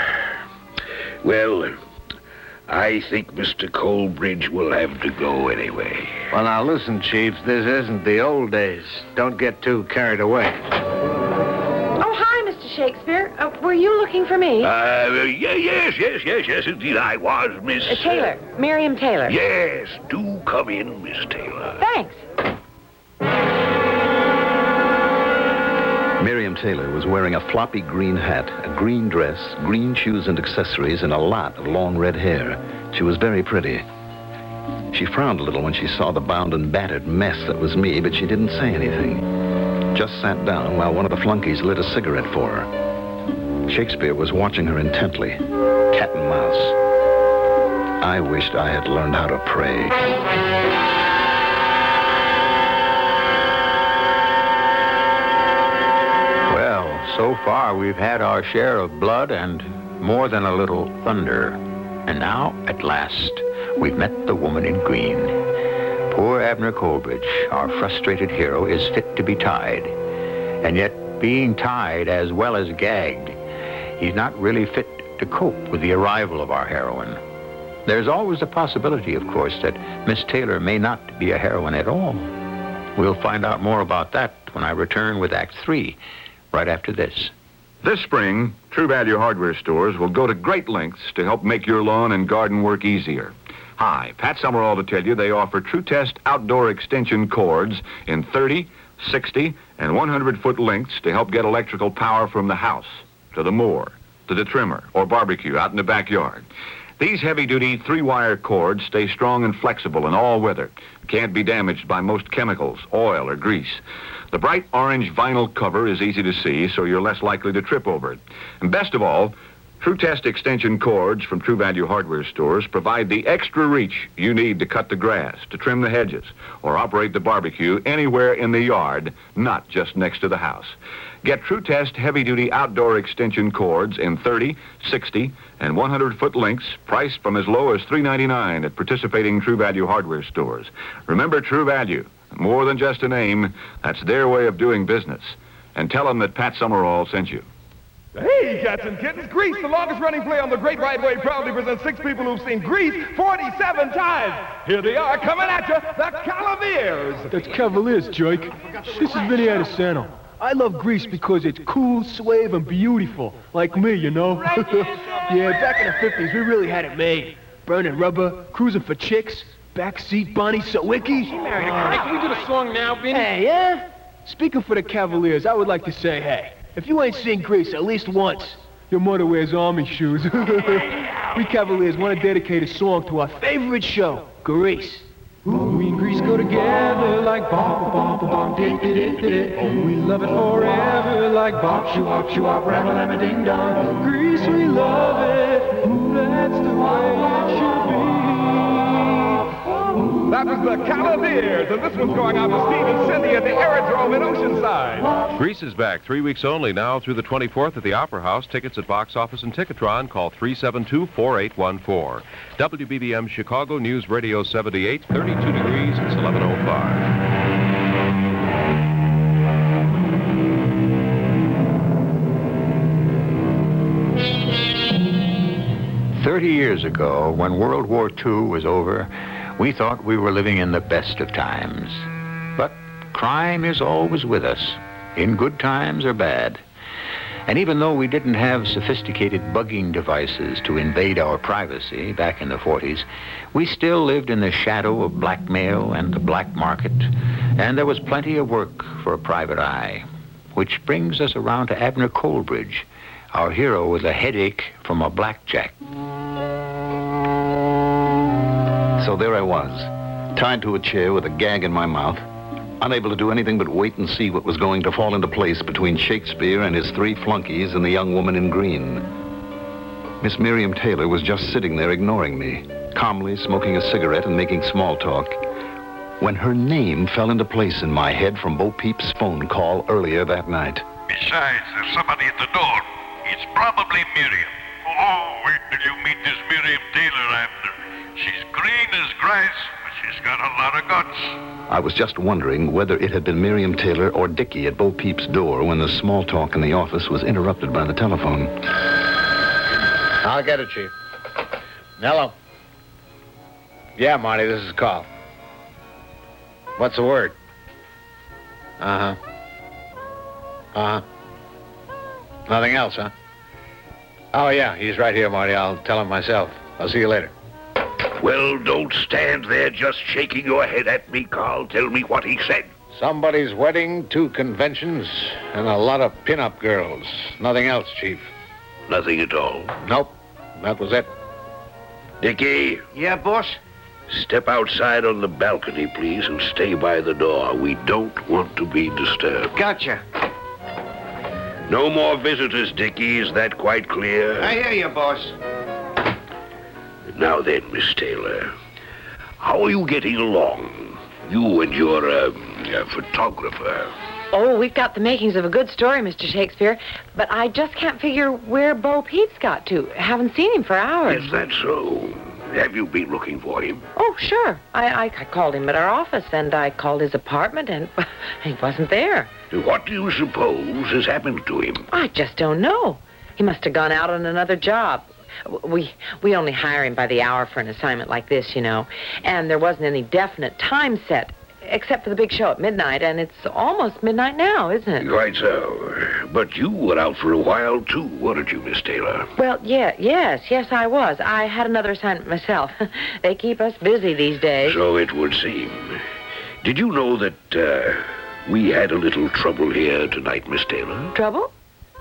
Well, I think Mister Colbridge will have to go anyway. Well, now, listen, Chief, this isn't the old days. Don't get too carried away. Oh, hi, Mister Shakespeare. Uh, were you looking for me? Uh, yeah, yes, yes, yes, yes, indeed I was, Miss... Uh, Taylor. Miriam Taylor. Yes, do come in, Miss Taylor. Thanks. Miriam Taylor was wearing a floppy green hat, a green dress, green shoes and accessories, and a lot of long red hair. She was very pretty. She frowned a little when she saw the bound and battered mess that was me, but she didn't say anything. Just sat down while one of the flunkies lit a cigarette for her. Shakespeare was watching her intently. Cat and mouse. I wished I had learned how to pray. So far, we've had our share of blood and more than a little thunder. And now, at last, we've met the woman in green. Poor Abner Colbridge, our frustrated hero, is fit to be tied. And yet, being tied as well as gagged, he's not really fit to cope with the arrival of our heroine. There's always the possibility, of course, that Miss Taylor may not be a heroine at all. We'll find out more about that when I return with Act Three. Right after this. This spring, True Value hardware stores will go to great lengths to help make your lawn and garden work easier. Hi, Pat Summerall to tell you they offer True Test outdoor extension cords in thirty, sixty, and one hundred foot lengths to help get electrical power from the house to the mower to the trimmer or barbecue out in the backyard. These heavy-duty three-wire cords stay strong and flexible in all weather. Can't be damaged by most chemicals, oil, or grease. The bright orange vinyl cover is easy to see, so you're less likely to trip over it. And best of all, True Test extension cords from True Value hardware stores provide the extra reach you need to cut the grass, to trim the hedges, or operate the barbecue anywhere in the yard, not just next to the house. Get True Test heavy-duty outdoor extension cords in thirty, sixty, and one hundred foot lengths, priced from as low as three ninety-nine at participating True Value hardware stores. Remember True Value, more than just a name, that's their way of doing business. And tell them that Pat Summerall sent you. Hey, cats and kittens, Grease, the longest-running play on the Great Wide Way, proudly presents six people who've seen Grease forty-seven times. Here they are, coming at you, the Cavaliers. That's Cavaliers, Jake. This is Vinny Adesano. I love Grease because it's cool, suave, and beautiful, like me, you know? Yeah, back in the fifties, we really had it made. Burning rubber, cruising for chicks, backseat Bonnie Sawicki. She married a guy. Can we do the song now, Vinny? Hey, yeah? Speaking for the Cavaliers, I would like to say, hey, if you ain't seen Grease at least once, your mother wears army shoes. We Cavaliers want to dedicate a song to our favorite show, Grease. Ooh, we and Grease go together like bop, bop, bop, bop, did, did, did, did. Oh, we love it forever like bop, shoo, bop, shoo, bop, rattle, lam, a ding, dong. Grease, we love it. Ooh, that's the way it should be. That was the Cavaliers, and this one's going out to Steve and Cindy at the Aerodrome in Oceanside. Grease is back three weeks only now through the twenty-fourth at the Opera House. Tickets at box office and Ticketron. Call three seven two, four eight one four. W B B M Chicago News Radio seventy-eight, thirty-two degrees. It's eleven oh five. Thirty years ago, when World War Two was over, we thought we were living in the best of times. But crime is always with us, in good times or bad. And even though we didn't have sophisticated bugging devices to invade our privacy back in the forties, we still lived in the shadow of blackmail and the black market, and there was plenty of work for a private eye. Which brings us around to Abner Coleridge, our hero with a headache from a blackjack. So there I was, tied to a chair with a gag in my mouth, unable to do anything but wait and see what was going to fall into place between Shakespeare and his three flunkies and the young woman in green. Miss Miriam Taylor was just sitting there ignoring me, calmly smoking a cigarette and making small talk, when her name fell into place in my head from Bo Peep's phone call earlier that night. Besides, there's somebody at the door. It's probably Miriam. Oh, wait till you meet this Miriam Taylor, Abner. She's green as grass, but she's got a lot of guts. I was just wondering whether it had been Miriam Taylor or Dickie at Bo Peep's door when the small talk in the office was interrupted by the telephone. I'll get it, Chief. Hello. Yeah, Marty, this is Carl. What's the word? Uh-huh. Uh-huh. Nothing else, huh? Oh, yeah, he's right here, Marty. I'll tell him myself. I'll see you later. Well, don't stand there just shaking your head at me, Carl. Tell me what he said. Somebody's wedding, two conventions, and a lot of pin-up girls. Nothing else, Chief. Nothing at all? Nope. That was it. Dickie. Yeah, boss? Step outside on the balcony, please, and stay by the door. We don't want to be disturbed. Gotcha. No more visitors, Dickie. Is that quite clear? I hear you, boss. Now then, Miss Taylor, how are you getting along? You and your uh, uh, photographer. Oh, we've got the makings of a good story, Mister Shakespeare, but I just can't figure where Bo Peep's got to. Haven't seen him for hours. Is that so? Have you been looking for him? Oh, sure. I, I, I called him at our office, and I called his apartment, and he wasn't there. What do you suppose has happened to him? I just don't know. He must have gone out on another job. We we only hire him by the hour for an assignment like this, you know. And there wasn't any definite time set, except for the big show at midnight, and it's almost midnight now, isn't it? Quite so. But you were out for a while, too, weren't you, Miss Taylor? Well, yeah, yes, yes, I was. I had another assignment myself. They keep us busy these days. So it would seem. Did you know that uh, we had a little trouble here tonight, Miss Taylor? Trouble?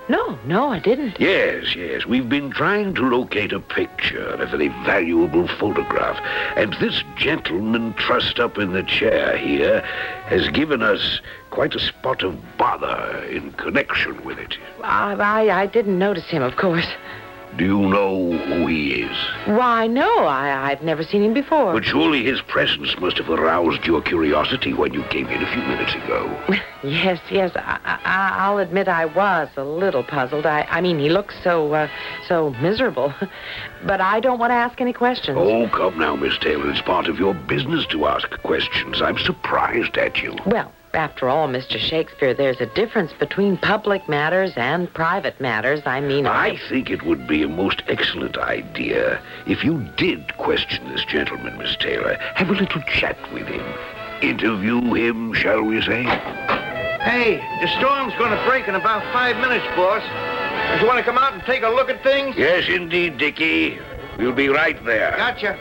No, no, I didn't. Yes, yes. We've been trying to locate a picture, a very valuable photograph. And this gentleman trussed up in the chair here has given us quite a spot of bother in connection with it. I, I, I didn't notice him, of course. Do you know who he is? Why, no, I, I've never seen him before. But surely his presence must have aroused your curiosity when you came in a few minutes ago. Yes, yes, I, I, I'll admit I was a little puzzled. I, I mean, he looks so, uh, so miserable. But I don't want to ask any questions. Oh, come now, Miss Taylor. It's part of your business to ask questions. I'm surprised at you. Well, after all, Mister Shakespeare, there's a difference between public matters and private matters. I mean, I... I think it would be a most excellent idea if you did question this gentleman, Miss Taylor. Have a little chat with him. Interview him, shall we say? Hey, the storm's going to break in about five minutes, boss. Don't you want to come out and take a look at things? Yes, indeed, Dickie. We'll be right there. Gotcha.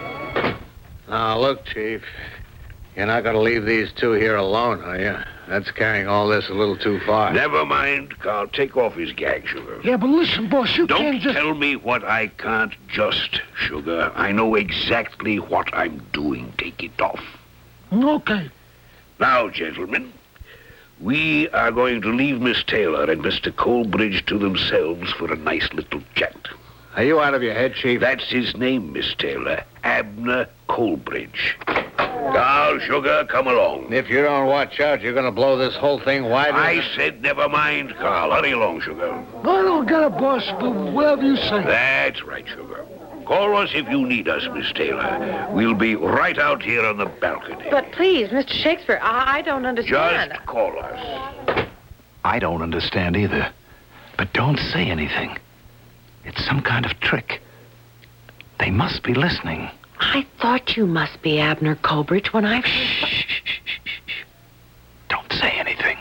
Now, look, Chief. You're not going to leave these two here alone, are you? That's carrying all this a little too far. Never mind, Carl. Take off his gag, Sugar. Yeah, but listen, boss, you Don't can't just... tell me what I can't just, Sugar. I know exactly what I'm doing. Take it off. Okay. Now, gentlemen, we are going to leave Miss Taylor and Mister Colbridge to themselves for a nice little chat. Are you out of your head, Chief? That's his name, Miss Taylor. Abner Colbridge. Carl, Sugar, come along. If you don't watch out, you're going to blow this whole thing wide open. I said never mind, Carl. Hurry along, Sugar. I don't get it, boss, but whatever you say. That's right, Sugar. Call us if you need us, Miss Taylor. We'll be right out here on the balcony. But please, Mister Shakespeare, I, I don't understand. Just call us. I don't understand either. But don't say anything. It's some kind of trick. They must be listening. I thought you must be Abner Colbridge when I... Shh, shh, shh, shh. Don't say anything.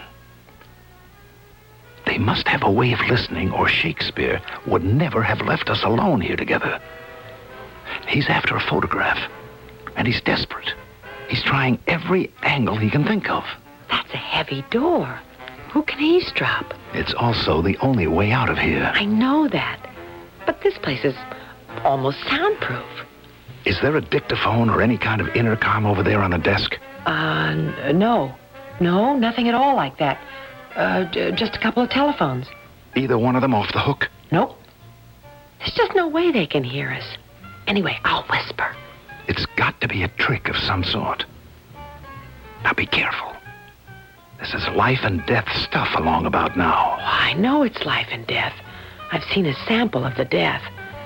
They must have a way of listening, or Shakespeare would never have left us alone here together. He's after a photograph, and he's desperate. He's trying every angle he can think of. That's a heavy door. Who can eavesdrop? It's also the only way out of here. I know that. But this place is almost soundproof. Is there a dictaphone or any kind of intercom over there on the desk? Uh, n- no. No, nothing at all like that. Uh, j- just a couple of telephones. Either one of them off the hook? Nope. There's just no way they can hear us. Anyway, I'll whisper. It's got to be a trick of some sort. Now be careful. This is life and death stuff along about now. Oh, I know it's life and death. I've seen a sample of the death.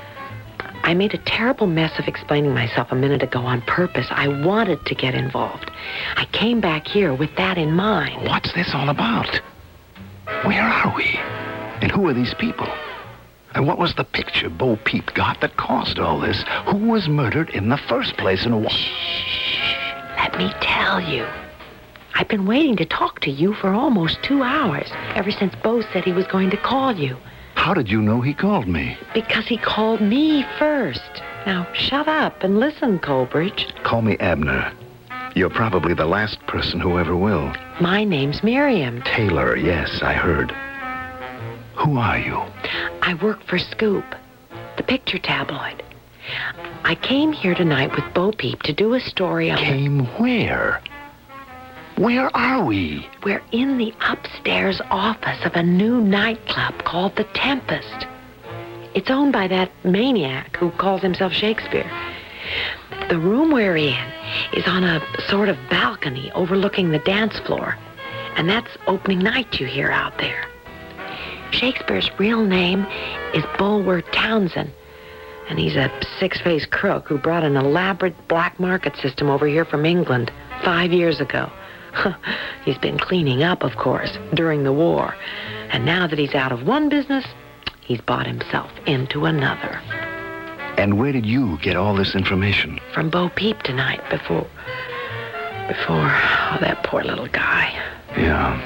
I made a terrible mess of explaining myself a minute ago on purpose. I wanted to get involved. I came back here with that in mind. What's this all about? Where are we? And who are these people? And what was the picture Bo Peep got that caused all this? Who was murdered in the first place and what? Shh. Let me tell you. I've been waiting to talk to you for almost two hours, ever since Bo said he was going to call you. How did you know he called me? Because he called me first. Now, shut up and listen, Colbridge. Call me Abner. You're probably the last person who ever will. My name's Miriam. Taylor, yes, I heard. Who are you? I work for Scoop, the picture tabloid. I came here tonight with Bo Peep to do a story on... Came where? Where are we? We're in the upstairs office of a new nightclub called The Tempest. It's owned by that maniac who calls himself Shakespeare. The room we're in is on a sort of balcony overlooking the dance floor. And that's opening night you hear out there. Shakespeare's real name is Bulwer Townsend. And he's a six-faced crook who brought an elaborate black market system over here from England five years ago. He's been cleaning up, of course, during the war. And now that he's out of one business, he's bought himself into another. And where did you get all this information? From Bo Peep tonight, before... Before... Oh, that poor little guy. Yeah.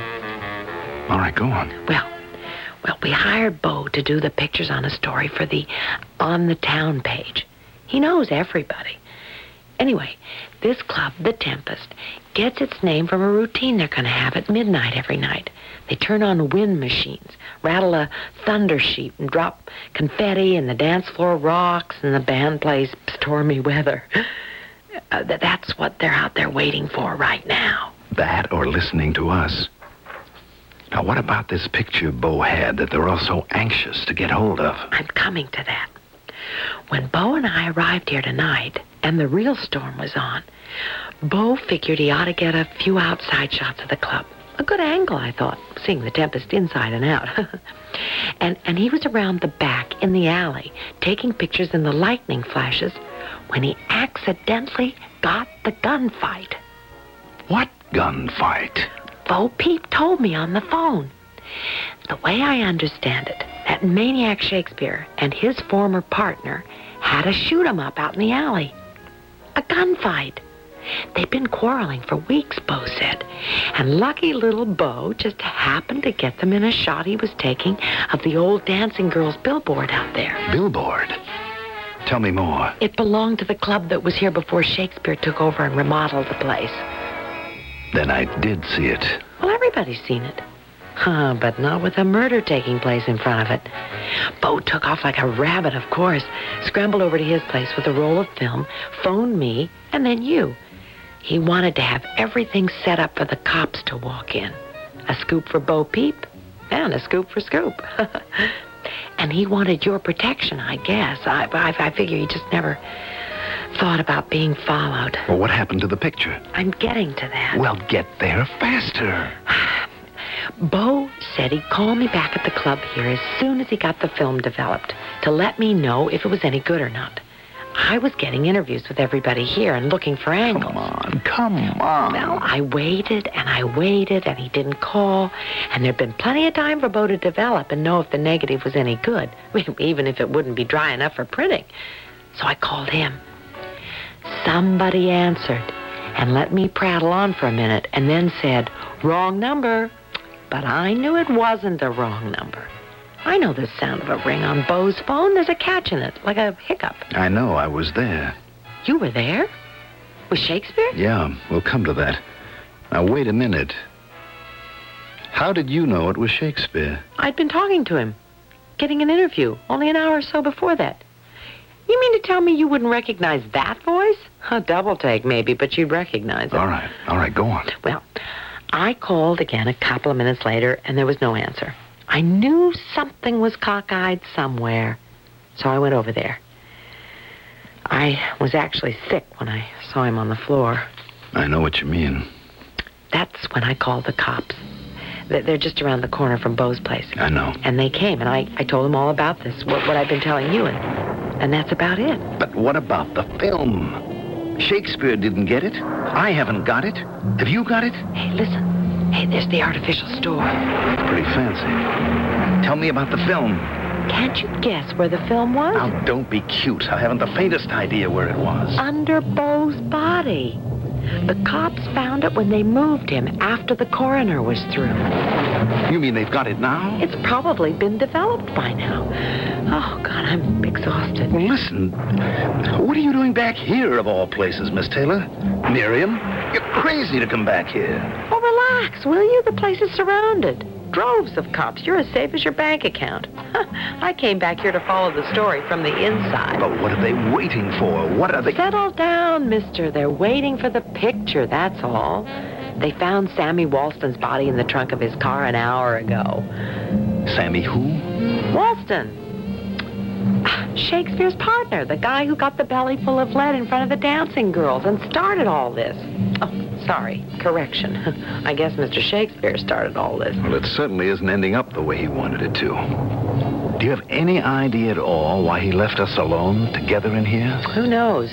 All right, go on. Well, well, we hired Bo to do the pictures on a story for the On the Town page. He knows everybody. Anyway, this club, the Tempest, gets its name from a routine they're going to have at midnight every night. They turn on wind machines, rattle a thunder sheet, and drop confetti, and the dance floor rocks, and the band plays Stormy Weather. Uh, th- that's what they're out there waiting for right now. That or listening to us. Now, what about this picture Bo had that they're all so anxious to get hold of? I'm coming to that. When Bo and I arrived here tonight, and the real storm was on, Bo figured he ought to get a few outside shots of the club. A good angle, I thought, seeing the Tempest inside and out. and and he was around the back in the alley, taking pictures in the lightning flashes, when he accidentally got the gunfight. What gunfight? Bo Peep told me on the phone. The way I understand it, that maniac Shakespeare and his former partner had a shoot-'em-up out in the alley. A gunfight. They'd been quarreling for weeks, Bo said. And lucky little Bo just happened to get them in a shot he was taking of the old Dancing Girls billboard out there. Billboard? Tell me more. It belonged to the club that was here before Shakespeare took over and remodeled the place. Then I did see it. Well, everybody's seen it. Huh, but not with a murder taking place in front of it. Bo took off like a rabbit, of course, scrambled over to his place with a roll of film, phoned me, and then you. He wanted to have everything set up for the cops to walk in. A scoop for Bo Peep, and a scoop for Scoop. And he wanted your protection, I guess. I, I, I figure he just never thought about being followed. Well, what happened to the picture? I'm getting to that. Well, get there faster. Bo said he'd call me back at the club here as soon as he got the film developed to let me know if it was any good or not. I was getting interviews with everybody here and looking for angles. Come on, come on. Well, I waited and I waited and he didn't call. And there'd been plenty of time for Bo to develop and know if the negative was any good, even if it wouldn't be dry enough for printing. So I called him. Somebody answered and let me prattle on for a minute and then said, "Wrong number." But I knew it wasn't a wrong number. I know the sound of a ring on Bo's phone. There's a catch in it, like a hiccup. I know, I was there. You were there? With Shakespeare? Yeah, we'll come to that. Now, wait a minute. How did you know it was Shakespeare? I'd been talking to him, getting an interview, only an hour or so before that. You mean to tell me you wouldn't recognize that voice? A double take, maybe, but you'd recognize it. All right, all right, go on. Well, I called again a couple of minutes later, and there was no answer. I knew something was cockeyed somewhere, so I went over there. I was actually sick when I saw him on the floor. I know what you mean. That's when I called the cops. They're just around the corner from Bo's place. I know. And they came, and I, I told them all about this, what, what I've been telling you, and, and that's about it. But what about the film? Shakespeare didn't get it. I haven't got it. Have you got it? Hey, listen. Hey, there's the artificial store. Pretty fancy. Tell me about the film. Can't you guess where the film was? Now, don't be cute. I haven't the faintest idea where it was. Under Bo's body. The cops found it when they moved him after the coroner was through. You mean they've got it now? It's probably been developed by now. Oh, God, I'm exhausted. Well, listen. What are you doing back here, of all places, Miss Taylor? Miriam, you're crazy to come back here. Well, relax, will you? The place is surrounded. Droves of cops. You're as safe as your bank account. I came back here to follow the story from the inside. But what are they waiting for? What are they... Settle down, mister. They're waiting for the picture, that's all. They found Sammy Walston's body in the trunk of his car an hour ago. Sammy who? Walston. Shakespeare's partner, the guy who got the belly full of lead in front of the dancing girls and started all this. Oh, sorry, correction. I guess Mister Shakespeare started all this. Well, it certainly isn't ending up the way he wanted it to. Do you have any idea at all why he left us alone together in here? Who knows?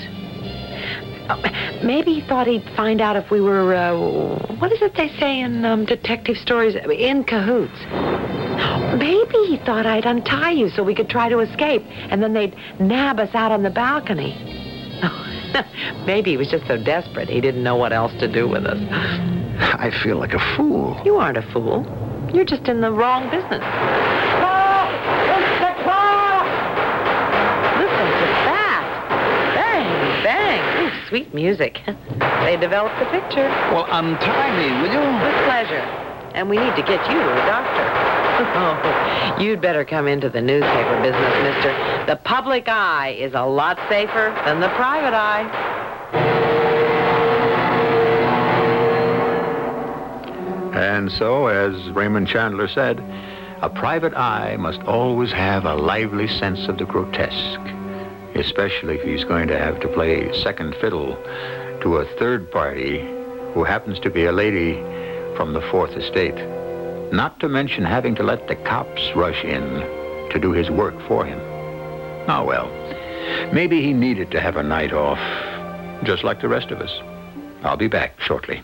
Oh, maybe he thought he'd find out if we were, uh, what is it they say in um, detective stories? In cahoots. Maybe he thought I'd untie you so we could try to escape, and then they'd nab us out on the balcony. Maybe he was just so desperate he didn't know what else to do with us. I feel like a fool. You aren't a fool. You're just in the wrong business. Oh, it's the car! Listen to that. Bang, bang. Ooh, sweet music. They developed the picture. Well, untie me, will you? With pleasure. And we need to get you to a doctor. Oh, you'd better come into the newspaper business, mister. The public eye is a lot safer than the private eye. And so, as Raymond Chandler said, a private eye must always have a lively sense of the grotesque, especially if he's going to have to play second fiddle to a third party who happens to be a lady from the Fourth Estate. Not to mention having to let the cops rush in to do his work for him. Oh, well, maybe he needed to have a night off, just like the rest of us. I'll be back shortly.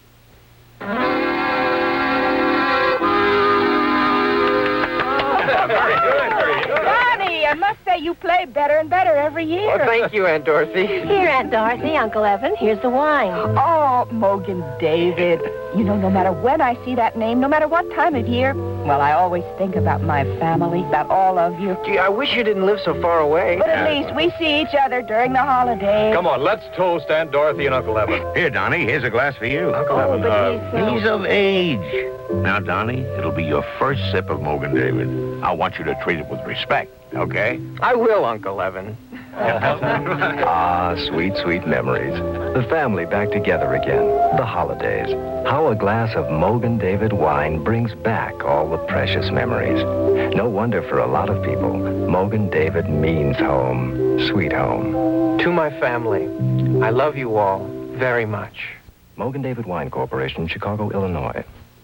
I must say you play better and better every year. Well, thank you, Aunt Dorothy. Here, Aunt Dorothy, Uncle Evan, here's the wine. Oh, Mogan David. You know, no matter when I see that name, no matter what time of year, well, I always think about my family, about all of you. Gee, I wish you didn't live so far away. But at least we see each other during the holidays. Come on, let's toast Aunt Dorothy and Uncle Evan. Here, Donnie, here's a glass for you. Uncle Oh, Evan, but uh, he's so... He's of age. Now, Donnie, it'll be your first sip of Mogan David. I want you to treat it with respect, okay? I will, Uncle Evan. Ah, sweet, sweet memories. The family back together again. The holidays. How a glass of Mogan David wine brings back all the precious memories. No wonder for a lot of people, Mogan David means home, sweet home. To my family, I love you all very much. Mogan David Wine Corporation, Chicago, Illinois.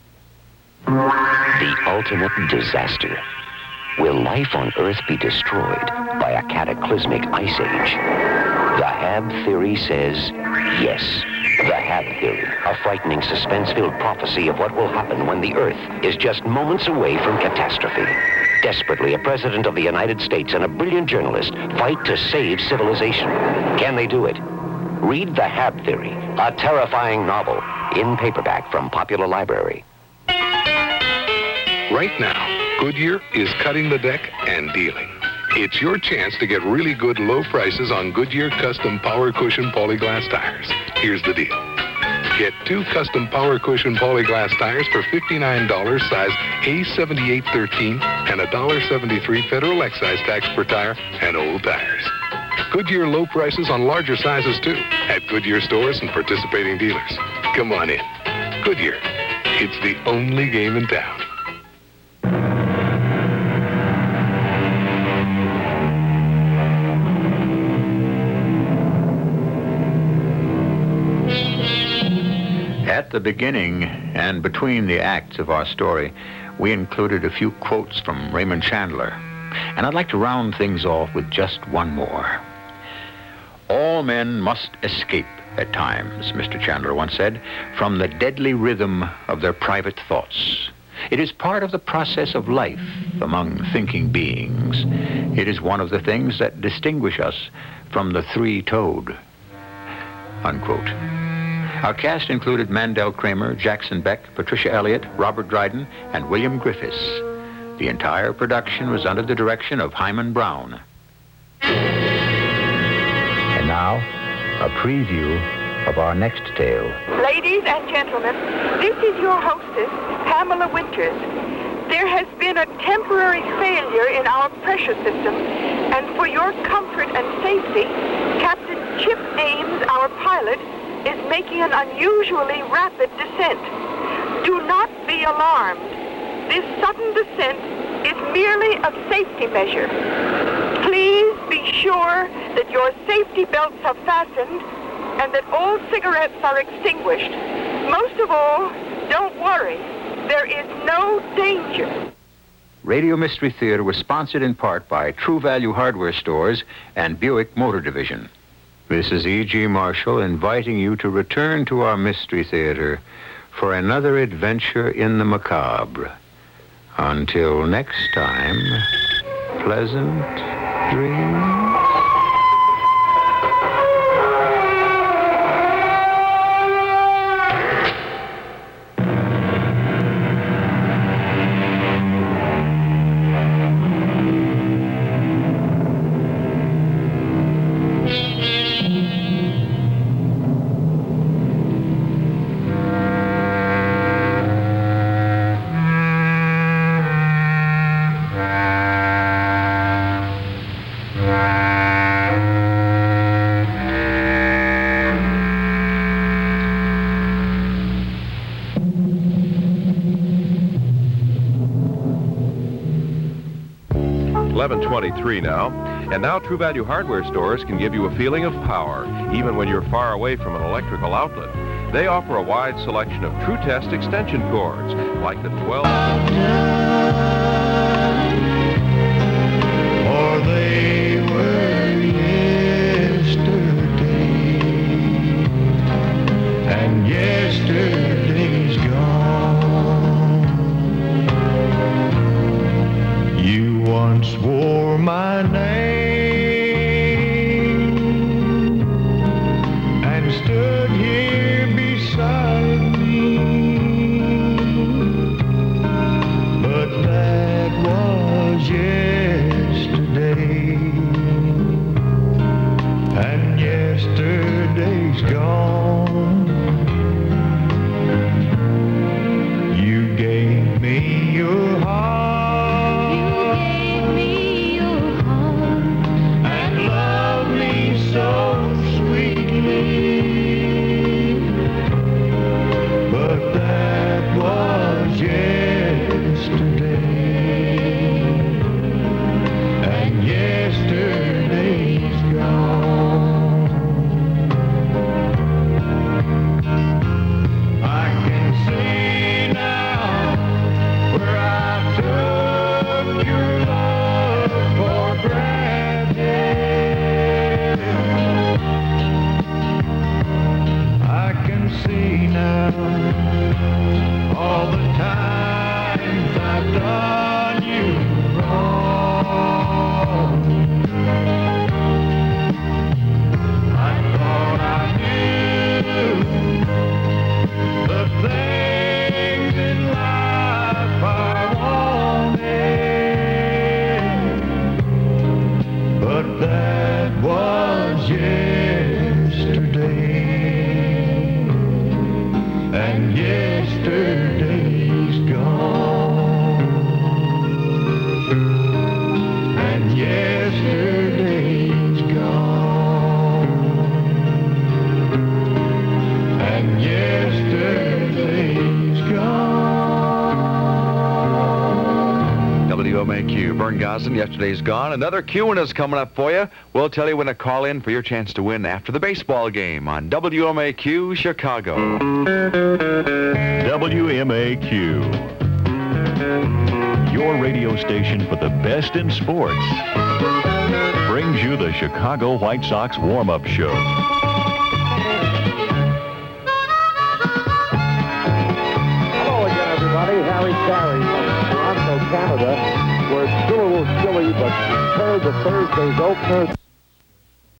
The ultimate disaster. Will life on Earth be destroyed by a cataclysmic ice age? The Hab theory says yes. The Hab theory, a frightening suspense-filled prophecy of what will happen when the Earth is just moments away from catastrophe. Desperately, a president of the United States and a brilliant journalist fight to save civilization. Can they do it? Read The Hab Theory, a terrifying novel, in paperback from Popular Library. Right now, Goodyear is cutting the deck and dealing. It's your chance to get really good low prices on Goodyear custom Power Cushion Polyglass tires. Here's the deal. Get two custom Power Cushion Polyglass tires for fifty-nine dollars, size A seventy-eight thirteen, and one dollar seventy-three federal excise tax per tire and old tires. Goodyear low prices on larger sizes, too, at Goodyear stores and participating dealers. Come on in. Goodyear. It's the only game in town. At the beginning and between the acts of our story, we included a few quotes from Raymond Chandler. And I'd like to round things off with just one more. All men must escape at times, Mister Chandler once said, from the deadly rhythm of their private thoughts. It is part of the process of life among thinking beings. It is one of the things that distinguish us from the three-toed, unquote. Our cast included Mandel Kramer, Jackson Beck, Patricia Elliott, Robert Dryden, and William Griffiths. The entire production was under the direction of Hyman Brown. And now, a preview of our next tale. Ladies and gentlemen, this is your hostess, Pamela Winters. There has been a temporary failure in our pressure system, and for your comfort and safety, Captain Chip Ames, our pilot, is making an unusually rapid descent. Do not be alarmed. This sudden descent is merely a safety measure. Please be sure that your safety belts are fastened and that all cigarettes are extinguished. Most of all, don't worry. There is no danger. Radio Mystery Theater was sponsored in part by True Value Hardware Stores and Buick Motor Division. This is E G. Marshall inviting you to return to our Mystery Theater for another adventure in the macabre. Until next time, pleasant dreams. eleven twenty-three now. And now True Value hardware stores can give you a feeling of power, even when you're far away from an electrical outlet. They offer a wide selection of True Test extension cords, like the twelve... For they were yesterday, and yesterday's gone. You once wore my name and stood here beside me, but that was yesterday, and yesterday's gone. You gave me your heart, you gave me your heart, and loved me so sweetly, but that was yesterday, and yesterday's gone. I can see now where I took your love for granted. I can see now all the times I've done you wrong. I thought I knew the things in life I wanted, but that was yesterday, and yesterday's gone, and yesterday's gone, and yesterday's gone. W M A Q, Vern Gosden, yesterday's gone. Another Q and is coming up for you. We'll tell you when to call in for your chance to win after the baseball game on W M A Q Chicago. W M A Q, your radio station for the best in sports, brings you the Chicago White Sox warm-up show. Hello again, everybody. Harry Carey from Toronto, Canada, where it's still a little chilly, but compared to Thursday's opener...